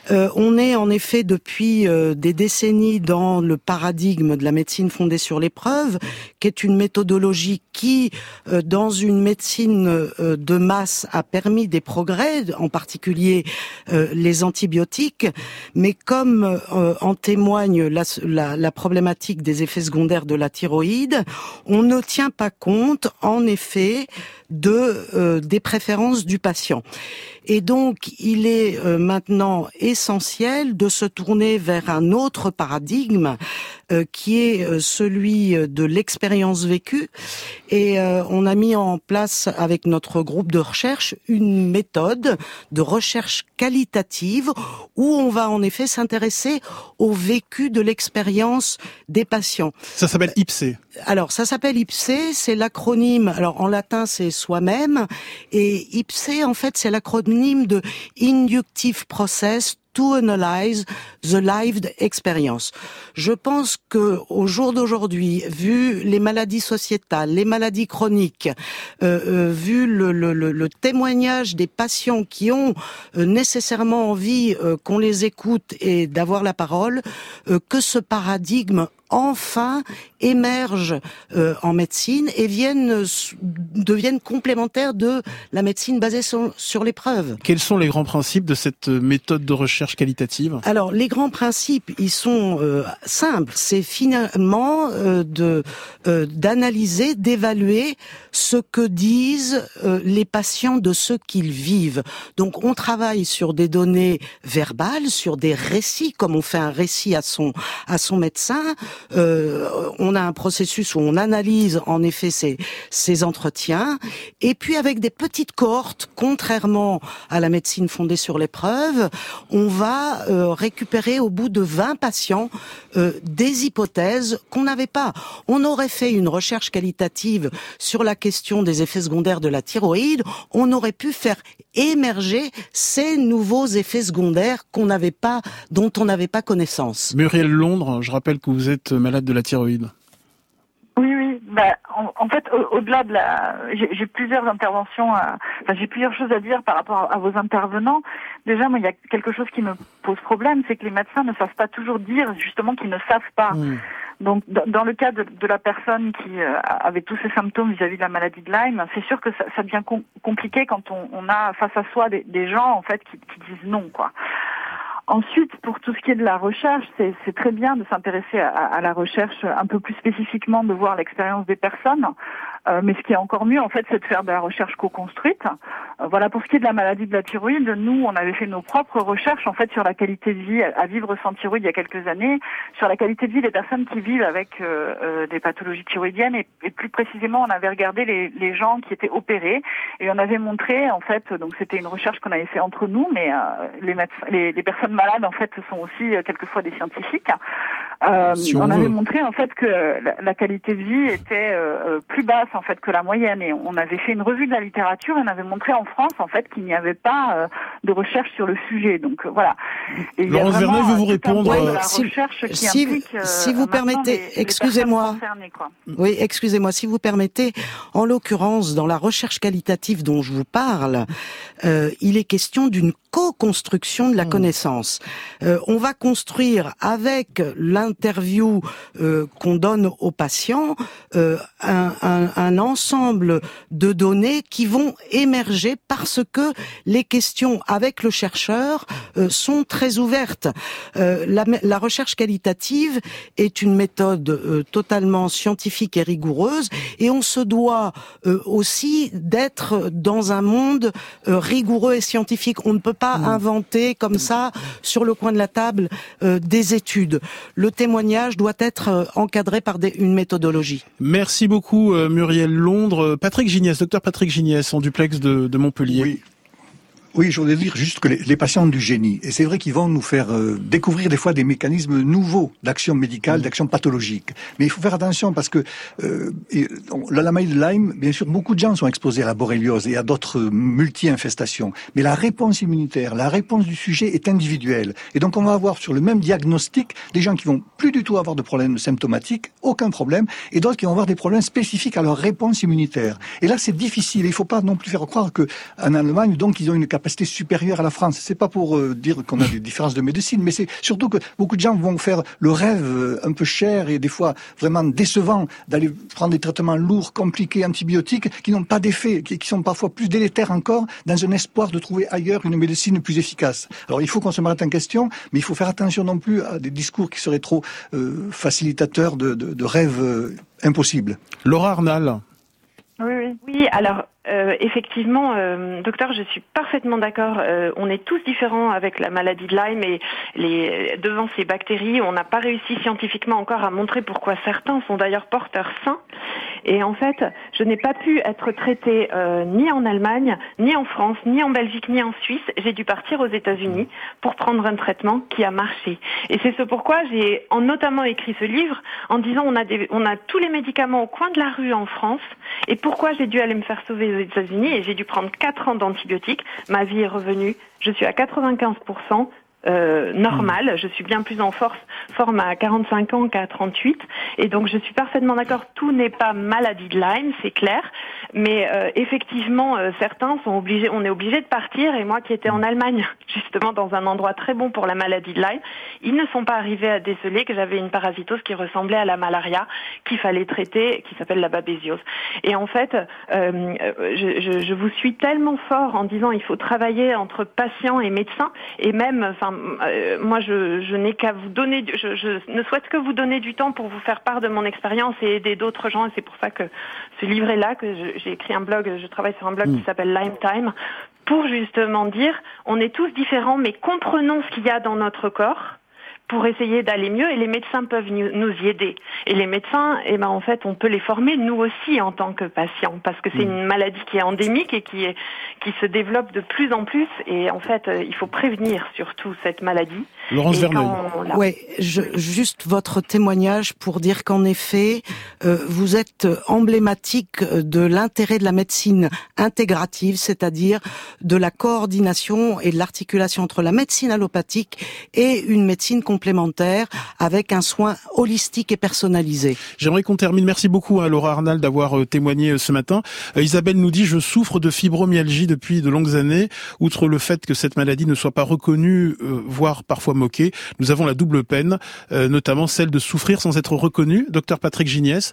On est en effet depuis des décennies dans le paradigme de la médecine fondée sur les preuves, qui est une méthodologie qui, dans une médecine de masse, a permis des progrès, en particulier les antibiotiques, mais comme en témoigne la problématique des effets secondaires de la thyroïde, on ne tient pas compte, en effet, des préférences du patient. Et donc, il est maintenant essentiel de se tourner vers un autre paradigme qui est celui de l'expérience vécue. Et on a mis en place avec notre groupe de recherche une méthode de recherche qualitative où on va en effet s'intéresser au vécu de l'expérience des patients. Ça s'appelle IPSE. Alors, ça s'appelle IPSE, c'est l'acronyme, alors en latin c'est soi-même, et IPSE en fait c'est l'acronyme de Inductive Process to Analyze the Lived Experience. Je pense que au jour d'aujourd'hui, vu les maladies sociétales, les maladies chroniques, vu le témoignage des patients qui ont nécessairement envie qu'on les écoute et d'avoir la parole, que ce paradigme enfin émerge en médecine et deviennent complémentaires de la médecine basée sur les preuves. Quels sont les grands principes de cette méthode de recherche qualitative ? Alors, les grands principes, ils sont simples. C'est finalement d'analyser, d'évaluer ce que disent les patients de ce qu'ils vivent. Donc, on travaille sur des données verbales, sur des récits, comme on fait un récit à son médecin. On a un processus où on analyse en effet ces entretiens, et puis avec des petites cohortes, contrairement à la médecine fondée sur les preuves, on va récupérer au bout de 20 patients des hypothèses qu'on n'avait pas. On aurait fait une recherche qualitative sur la question des effets secondaires de la thyroïde, on aurait pu faire émerger ces nouveaux effets secondaires dont on n'avait pas connaissance. Muriel Londres, je rappelle que vous êtes malade de la thyroïde. Oui. En fait, au-delà de j'ai plusieurs interventions, j'ai plusieurs choses à dire par rapport à vos intervenants. Déjà, moi, il y a quelque chose qui me pose problème, c'est que les médecins ne savent pas toujours dire justement qu'ils ne savent pas. Donc, dans le cas de la personne qui avait tous ces symptômes vis-à-vis de la maladie de Lyme, c'est sûr que ça devient compliqué quand on a face à soi des gens en fait qui disent non, quoi. Ensuite, pour tout ce qui est de la recherche, c'est très bien de s'intéresser à la recherche un peu plus spécifiquement, de voir l'expérience des personnes. Mais ce qui est encore mieux, en fait, c'est de faire de la recherche co-construite. Voilà, pour ce qui est de la maladie de la thyroïde, nous, on avait fait nos propres recherches, en fait, sur la qualité de vie à vivre sans thyroïde il y a quelques années, sur la qualité de vie des personnes qui vivent avec des pathologies thyroïdiennes, et plus précisément, on avait regardé les gens qui étaient opérés, et on avait montré, en fait, donc c'était une recherche qu'on avait fait entre nous, mais les personnes malades, en fait, sont aussi quelquefois des scientifiques. On avait montré, en fait, que la qualité de vie était plus basse, en fait, que la moyenne, et on avait fait une revue de la littérature et on avait montré en France, en fait, qu'il n'y avait pas de recherche sur le sujet. Donc voilà. Laurence Verneuil veut vous répondre. Si vous permettez, excusez-moi. Oui, excusez-moi, si vous permettez. En l'occurrence, dans la recherche qualitative dont je vous parle, il est question d'une co-construction de la connaissance. On va construire avec l'interview qu'on donne aux patients un ensemble de données qui vont émerger parce que les questions avec le chercheur sont très ouvertes. La recherche qualitative est une méthode totalement scientifique et rigoureuse, et on se doit aussi d'être dans un monde rigoureux et scientifique. On ne peut pas inventer comme ça sur le coin de la table des études. Le témoignage doit être encadré par une méthodologie. Merci beaucoup Muriel Londres. Patrick Giniès, docteur Patrick Giniès, en duplex de Montpellier. Oui, je voudrais dire juste que les patients ont du génie. Et c'est vrai qu'ils vont nous faire découvrir des fois des mécanismes nouveaux d'action médicale, d'action pathologique. Mais il faut faire attention parce que la maladie de Lyme, bien sûr, beaucoup de gens sont exposés à la borréliose et à d'autres multi-infestations. Mais la réponse immunitaire, la réponse du sujet est individuelle. Et donc on va avoir sur le même diagnostic des gens qui vont plus du tout avoir de problèmes symptomatiques, aucun problème, et d'autres qui vont avoir des problèmes spécifiques à leur réponse immunitaire. Et là, c'est difficile. Il ne faut pas non plus faire croire qu'en Allemagne, donc, ils ont une capacité capacité supérieure à la France. C'est pas pour dire qu'on a des différences de médecine, mais c'est surtout que beaucoup de gens vont faire le rêve un peu cher et des fois vraiment décevant d'aller prendre des traitements lourds, compliqués, antibiotiques, qui n'ont pas d'effet, qui sont parfois plus délétères encore, dans un espoir de trouver ailleurs une médecine plus efficace. Alors il faut qu'on se mette en question, mais il faut faire attention non plus à des discours qui seraient trop facilitateurs de rêves impossibles. Laura Arnal. Oui, alors effectivement, docteur, je suis parfaitement d'accord. On est tous différents avec la maladie de Lyme et devant ces bactéries, on n'a pas réussi scientifiquement encore à montrer pourquoi certains sont d'ailleurs porteurs sains. Et en fait, je n'ai pas pu être traitée ni en Allemagne, ni en France, ni en Belgique, ni en Suisse. J'ai dû partir aux États-Unis pour prendre un traitement qui a marché. Et c'est ce pourquoi j'ai notamment écrit ce livre en disant on a tous les médicaments au coin de la rue en France. Et pourquoi j'ai dû aller me faire sauver aux États-Unis et j'ai dû prendre 4 ans d'antibiotiques. Ma vie est revenue. Je suis à 95%. Normal, je suis bien plus en forme à 45 ans qu'à 38, et donc je suis parfaitement d'accord, tout n'est pas maladie de Lyme, c'est clair, mais effectivement certains sont obligés, on est obligé de partir, et moi qui étais en Allemagne, justement dans un endroit très bon pour la maladie de Lyme, ils ne sont pas arrivés à déceler que j'avais une parasitose qui ressemblait à la malaria, qu'il fallait traiter, qui s'appelle la babésiose. Et en fait, je vous suis tellement fort en disant il faut travailler entre patients et médecins, et même, moi, je n'ai qu'à vous donner, je ne souhaite que vous donner du temps pour vous faire part de mon expérience et aider d'autres gens. Et c'est pour ça que ce livre est là, que j'ai écrit un blog, je travaille sur un blog qui s'appelle Lyme Time, pour justement dire, on est tous différents, mais comprenons ce qu'il y a dans notre corps pour essayer d'aller mieux, et les médecins peuvent nous y aider. Et les médecins, en fait, on peut les former, nous aussi, en tant que patients, parce que c'est une maladie qui est endémique et qui se développe de plus en plus, et en fait, il faut prévenir surtout cette maladie. Laurence Verneuil. Juste votre témoignage pour dire qu'en effet, vous êtes emblématique de l'intérêt de la médecine intégrative, c'est-à-dire de la coordination et de l'articulation entre la médecine allopathique et une médecine complémentaire avec un soin holistique et personnalisé. J'aimerais qu'on termine. Merci beaucoup à Laura Arnal d'avoir témoigné ce matin. Isabelle nous dit « Je souffre de fibromyalgie depuis de longues années. Outre le fait que cette maladie ne soit pas reconnue, voire parfois moquée, nous avons la double peine, notamment celle de souffrir sans être reconnu. » Docteur Patrick Giniès,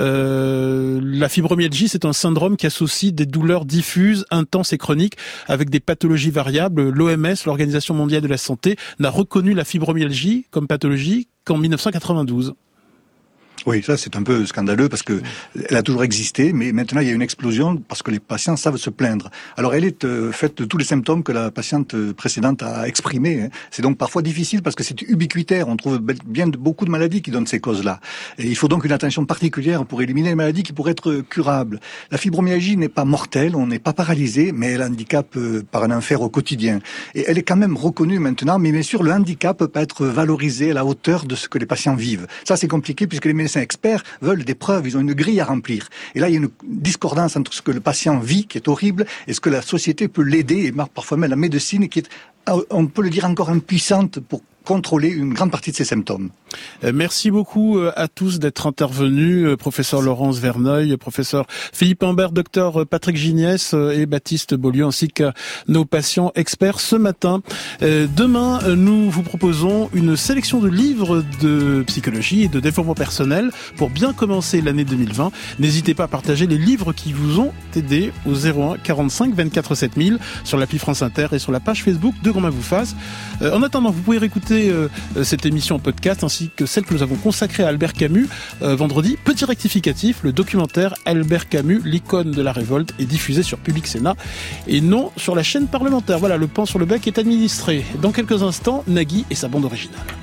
la fibromyalgie, c'est un syndrome qui associe des douleurs diffuses, intenses et chroniques avec des pathologies variables. L'OMS, l'Organisation mondiale de la santé, n'a reconnu la fibromyalgie comme pathologie qu'en 1992. Oui, ça c'est un peu scandaleux parce que elle a toujours existé, mais maintenant il y a une explosion parce que les patients savent se plaindre. Alors elle est faite de tous les symptômes que la patiente précédente a exprimés. C'est donc parfois difficile parce que c'est ubiquitaire. On trouve bien beaucoup de maladies qui donnent ces causes-là. Et il faut donc une attention particulière pour éliminer les maladies qui pourraient être curables. La fibromyalgie n'est pas mortelle, on n'est pas paralysé, mais elle handicape par un enfer au quotidien. Et elle est quand même reconnue maintenant, mais bien sûr le handicap peut pas être valorisé à la hauteur de ce que les patients vivent. Ça c'est compliqué puisque les médecins experts veulent des preuves, ils ont une grille à remplir. Et là, il y a une discordance entre ce que le patient vit, qui est horrible, et ce que la société peut l'aider, et parfois même la médecine, qui est, on peut le dire, encore impuissante pour contrôler une grande partie de ces symptômes. Merci beaucoup à tous d'être intervenus, professeur Laurence Verneuil, professeur Philippe Imbert, docteur Patrick Giniès et Baptiste Beaulieu, ainsi que nos patients experts ce matin. Demain, nous vous proposons une sélection de livres de psychologie et de développement personnel pour bien commencer l'année 2020. N'hésitez pas à partager les livres qui vous ont aidé au 01 45 24 7000 sur l'appli France Inter et sur la page Facebook de Grand Main vous fasse. En attendant, vous pouvez réécouter cette émission en podcast ainsi que celle que nous avons consacrée à Albert Camus vendredi. Petit rectificatif, le documentaire Albert Camus, l'icône de la révolte, est diffusé sur Public Sénat et non sur la chaîne parlementaire. Voilà, le pan sur le bec est administré. Dans quelques instants, Nagui et sa bande originale.